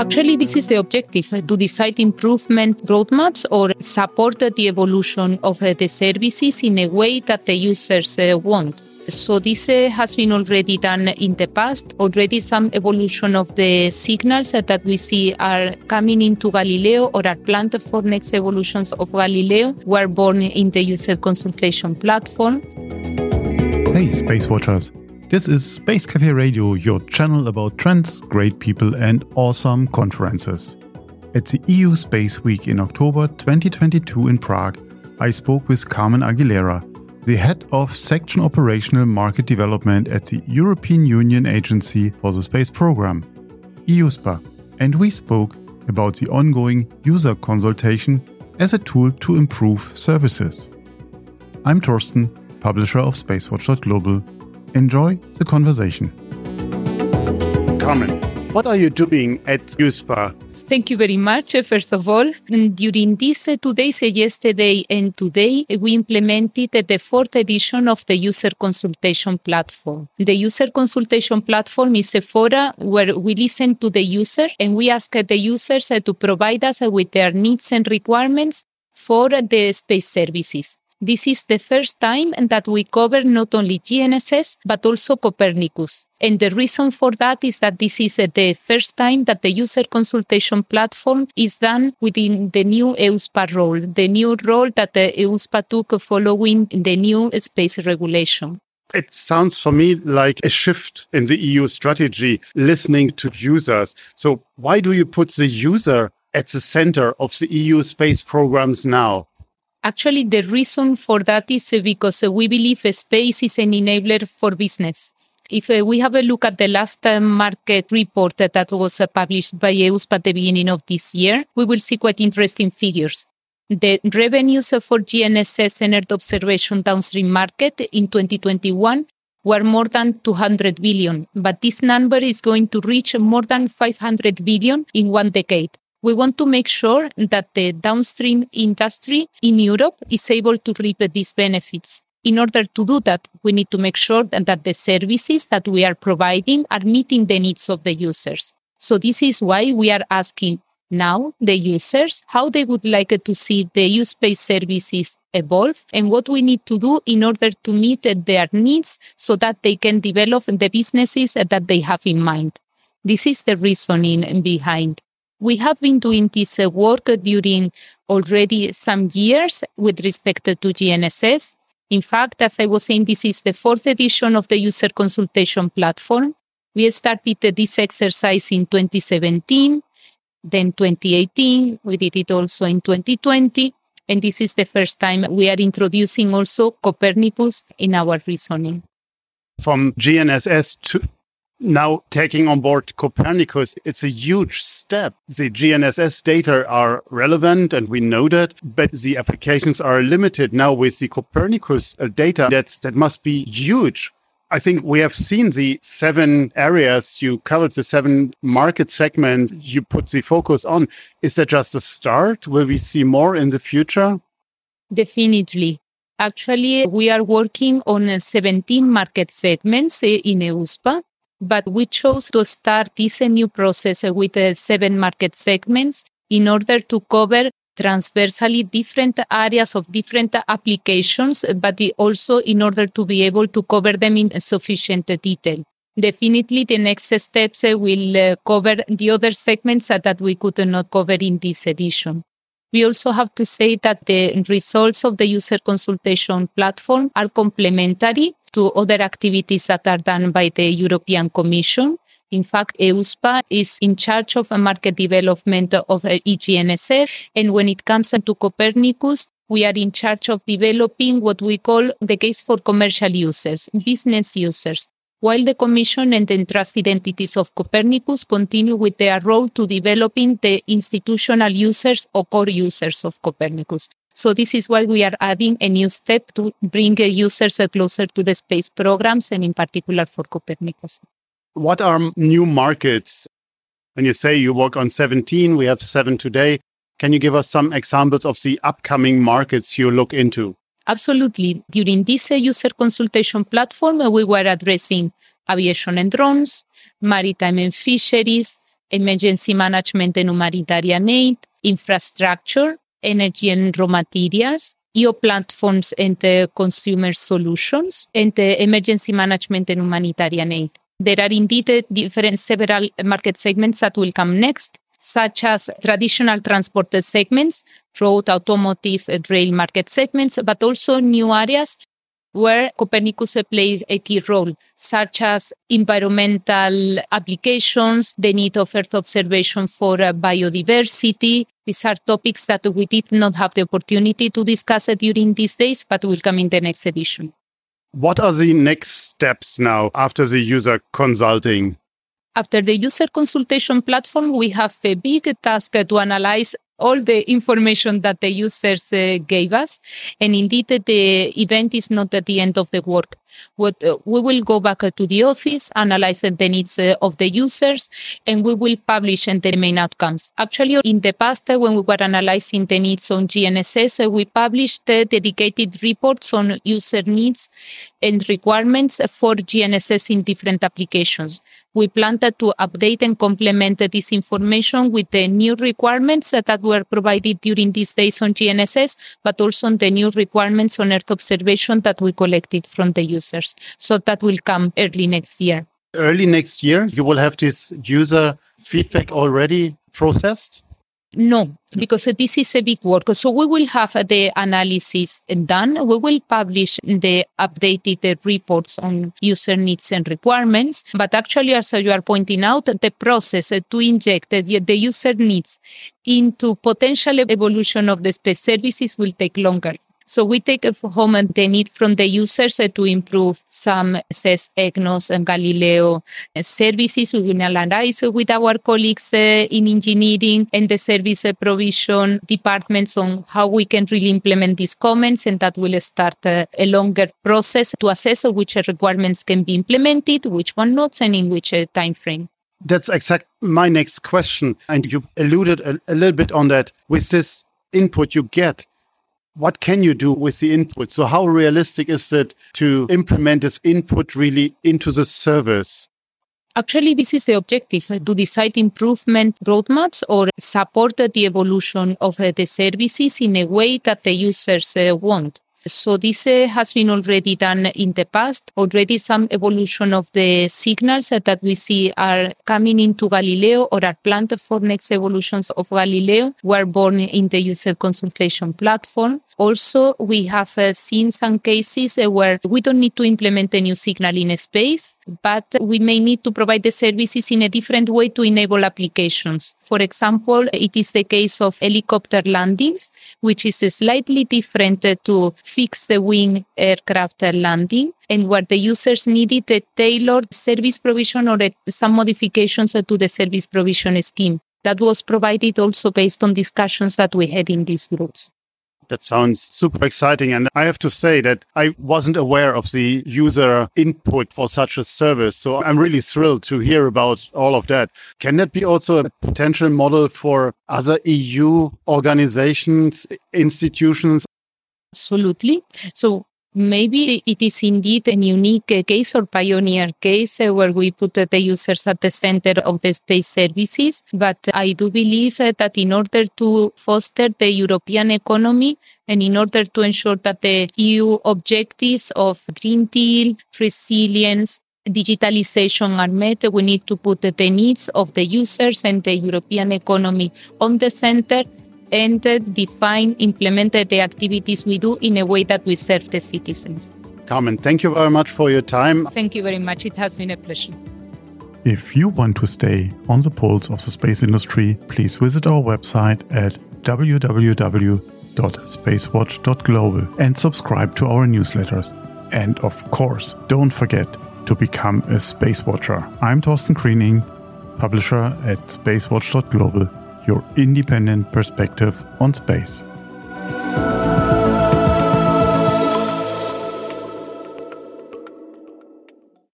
Actually, this is the objective, to decide improvement roadmaps or support the evolution of the services in a way that the users want. So this has been already done in the past. Already some evolution of the signals that we see are coming into Galileo or are planned for next evolutions of Galileo were born in the user consultation platform. Hey, Space Watchers. This is Space Cafe Radio, your channel about trends, great people and awesome conferences. At the EU Space Week in October 2022 in Prague, I spoke with Carmen Aguilera, the head of Section Operational Market Development at the European Union Agency for the Space Programme, EUSPA, and we spoke about the ongoing user consultation as a tool to improve services. I'm Torsten, publisher of SpaceWatch.global. Enjoy the conversation. Carmen, what are you doing at EUSPA? Thank you very much, first of all. During these 2 days, yesterday and today, we implemented the 4th edition of the User Consultation Platform. The User Consultation Platform is a forum where we listen to the user and we ask the users to provide us with their needs and requirements for the space services. This is the first time that we cover not only GNSS, but also Copernicus. And the reason for that is that this is the first time that the user consultation platform is done within the new EUSPA role, the new role that the EUSPA took following the new space regulation. It sounds for me like a shift in the EU strategy, listening to users. So why do you put the user at the center of the EU space programs now? Actually, the reason for that is because we believe space is an enabler for business. If we have a look at the last market report that was published by EUSPA at the beginning of this year, we will see quite interesting figures. The revenues for GNSS and Earth observation downstream market in 2021 were more than 200 billion, but this number is going to reach more than 500 billion in 1 decade. We want to make sure that the downstream industry in Europe is able to reap these benefits. In order to do that, we need to make sure that the services that we are providing are meeting the needs of the users. So this is why we are asking now the users how they would like to see the EU space services evolve and what we need to do in order to meet their needs so that they can develop the businesses that they have in mind. This is the reasoning behind. We have been doing this work during already some years with respect to GNSS. In fact, as I was saying, this is the 4th edition of the user consultation platform. We started this exercise in 2017, then 2018. We did it also in 2020. And this is the first time we are introducing also Copernicus in our reasoning. From GNSS to now taking on board Copernicus, it's a huge step. The GNSS data are relevant and we know that, but the applications are limited now with the Copernicus data. That must be huge. I think we have seen the 7 areas you covered, the 7 market segments you put the focus on. Is that just a start? Will we see more in the future? Definitely. Actually, we are working on 17 market segments in EUSPA. But we chose to start this new process with 7 market segments in order to cover transversally different areas of different applications, but also in order to be able to cover them in sufficient detail. Definitely, the next steps will cover the other segments that we could not cover in this edition. We also have to say that the results of the user consultation platform are complementary to other activities that are done by the European Commission. In fact, EUSPA is in charge of market development of eGNSS. And when it comes to Copernicus, we are in charge of developing what we call the case for commercial users, business users, while the Commission and the entrusted entities of Copernicus continue with their role to developing the institutional users or core users of Copernicus. So this is why we are adding a new step to bring users closer to the space programs and in particular for Copernicus. What are new markets? When you say you work on 17, we have 7 today. Can you give us some examples of the upcoming markets you look into? Absolutely. During this user consultation platform, we were addressing aviation and drones, maritime and fisheries, emergency management and humanitarian aid, infrastructure, energy and raw materials, EO platforms and consumer solutions, and emergency management and humanitarian aid. There are indeed several market segments that will come next, such as traditional transport segments, road, automotive, rail market segments, but also new areas where Copernicus plays a key role, such as environmental applications, the need of Earth observation for biodiversity. These are topics that we did not have the opportunity to discuss during these days, but will come in the next edition. What are the next steps now after the user consulting? After the user consultation platform, we have a big task to analyze all the information that the users gave us. And indeed, the event is not at the end of the work. We will go back to the office, analyze the needs of the users, and we will publish the main outcomes. Actually, in the past, when we were analyzing the needs on GNSS, we published dedicated reports on user needs and requirements for GNSS in different applications. We planned to update and complement this information with the new requirements that were provided during these days on GNSS, but also on the new requirements on Earth observation that we collected from the users. So that will come early next year. Early next year, you will have this user feedback already processed? No, because this is a big work. So we will have the analysis done. We will publish the updated reports on user needs and requirements. But actually, as you are pointing out, the process to inject the user needs into potential evolution of the space services will take longer. So we take home the need from the users to improve some SES, EGNOS, and Galileo services. We will analyze with our colleagues in engineering and the service provision departments on how we can really implement these comments, and that will start a longer process to assess which requirements can be implemented, which one not, and in which time frame. That's exactly my next question. And you alluded a little bit on that. With this input you get, what can you do with the input? So how realistic is it to implement this input really into the service? Actually, this is the objective, to decide improvement roadmaps or support the evolution of the services in a way that the users want. So this has been already done in the past. Already some evolution of the signals that we see are coming into Galileo or are planned for next evolutions of Galileo were born in the user consultation platform. Also, we have seen some cases where we don't need to implement a new signal in space, but we may need to provide the services in a different way to enable applications. For example, it is the case of helicopter landings, which is slightly different to fixed wing aircraft landing, and where the users needed a tailored service provision or some modifications to the service provision scheme. That was provided also based on discussions that we had in these groups. That sounds super exciting. And I have to say that I wasn't aware of the user input for such a service. So I'm really thrilled to hear about all of that. Can that be also a potential model for other EU organizations, institutions? Absolutely. So maybe it is indeed a unique case or pioneer case where we put the users at the center of the space services. But I do believe that in order to foster the European economy and in order to ensure that the EU objectives of Green Deal, resilience, digitalization are met, we need to put the needs of the users and the European economy on the center and implement the activities we do in a way that we serve the citizens. Carmen, thank you very much for your time. Thank you very much. It has been a pleasure. If you want to stay on the pulse of the space industry, please visit our website at www.spacewatch.global and subscribe to our newsletters. And of course, don't forget to become a Space Watcher. I'm Thorsten Kriening, publisher at spacewatch.global. Your independent perspective on space.